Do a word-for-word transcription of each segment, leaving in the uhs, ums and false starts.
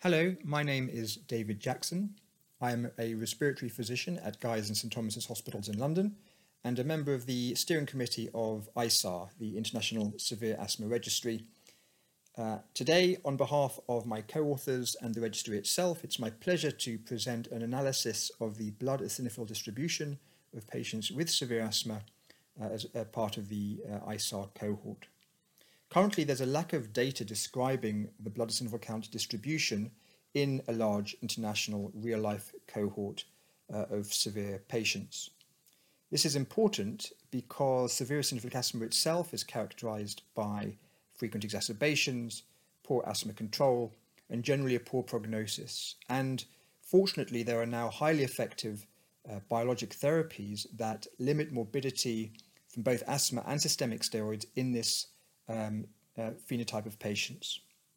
Hello, my name is David Jackson. I am a respiratory physician at Guy's and St Thomas's Hospitals in London and a member of the steering committee of I S A R, the International Severe Asthma Registry. Uh, today, on behalf of my co-authors and the registry itself, it's my pleasure to present an analysis of the blood eosinophil distribution of patients with severe asthma uh, as a part of the uh, I S A R cohort. Currently, there's a lack of data describing the blood eosinophil count distribution in a large international real-life cohort uh, of severe patients. This is important because severe eosinophilic asthma itself is characterized by frequent exacerbations, poor asthma control, and generally a poor prognosis. And fortunately, there are now highly effective uh, biologic therapies that limit morbidity from both asthma and systemic steroids in this um, uh, phenotype of patients.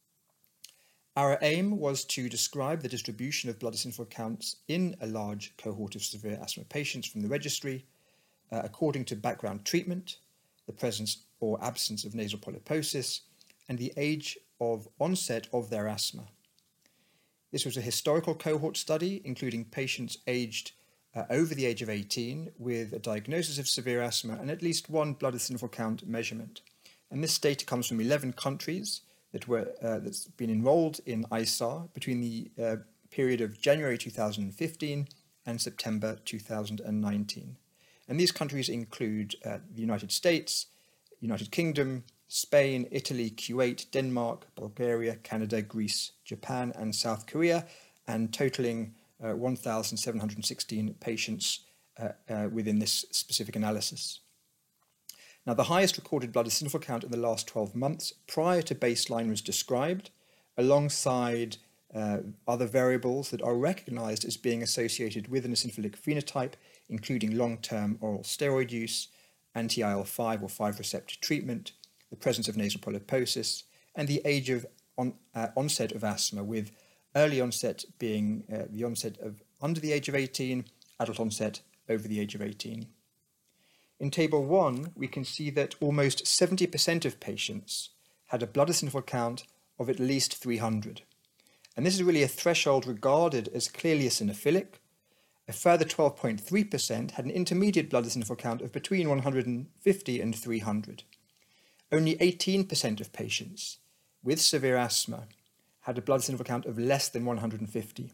Our aim was to describe the distribution of blood eosinophil counts in a large cohort of severe asthma patients from the registry uh, according to background treatment, the presence or absence of nasal polyposis, and the age of onset of their asthma. This was a historical cohort study including patients aged uh, over the age of eighteen with a diagnosis of severe asthma and at least one blood eosinophil count measurement. And this data comes from eleven countries that were uh, that's been enrolled in I S A R between the uh, period of January two thousand fifteen and September two thousand nineteen. And these countries include uh, the United States, United Kingdom, Spain, Italy, Kuwait, Denmark, Bulgaria, Canada, Greece, Japan, and South Korea, and totaling uh, one thousand seven hundred sixteen patients uh, uh, within this specific analysis. Now, the highest recorded blood eosinophil count in the last twelve months prior to baseline was described alongside uh, other variables that are recognized as being associated with an eosinophilic phenotype, including long-term oral steroid use, anti-I L five or five receptor treatment, the presence of nasal polyposis, and the age of on, uh, onset of asthma, with early onset being uh, the onset of under the age of eighteen, adult onset over the age of eighteen. In Table one, we can see that almost seventy percent of patients had a blood eosinophil count of at least three hundred. And this is really a threshold regarded as clearly eosinophilic. A further twelve point three percent had an intermediate blood eosinophil count of between one hundred fifty and three hundred. Only eighteen percent of patients with severe asthma had a blood eosinophil count of less than one hundred fifty.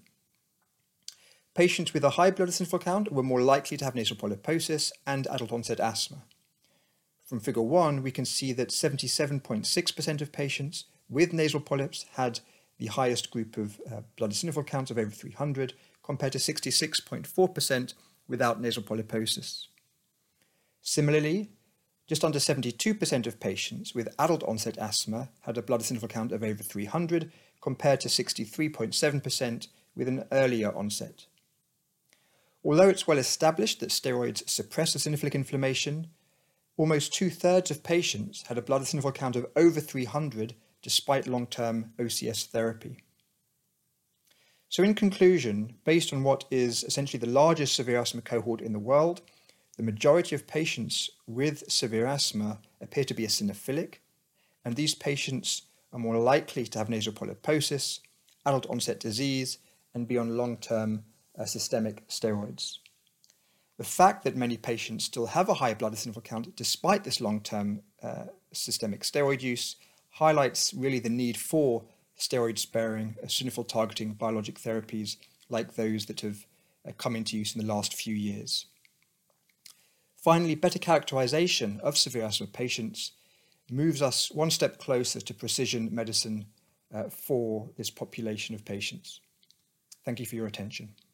Patients with a high blood eosinophil count were more likely to have nasal polyposis and adult onset asthma. From Figure one, we can see that seventy-seven point six percent of patients with nasal polyps had the highest group of uh, blood eosinophil counts of over three hundred, compared to sixty-six point four percent without nasal polyposis. Similarly, just under seventy-two percent of patients with adult onset asthma had a blood eosinophil count of over three hundred, compared to sixty-three point seven percent with an earlier onset. Although it's well established that steroids suppress eosinophilic inflammation, almost two-thirds of patients had a blood eosinophil count of over three hundred despite long-term O C S therapy. So in conclusion, based on what is essentially the largest severe asthma cohort in the world, the majority of patients with severe asthma appear to be eosinophilic, and these patients are more likely to have nasal polyposis, adult onset disease, and be on long-term uh, systemic steroids. The fact that many patients still have a high blood eosinophil count despite this long-term uh, systemic steroid use highlights really the need for steroid-sparing eosinophil-targeting biologic therapies like those that have uh, come into use in the last few years. Finally, better characterization of severe asthma patients moves us one step closer to precision medicine uh, for this population of patients. Thank you for your attention.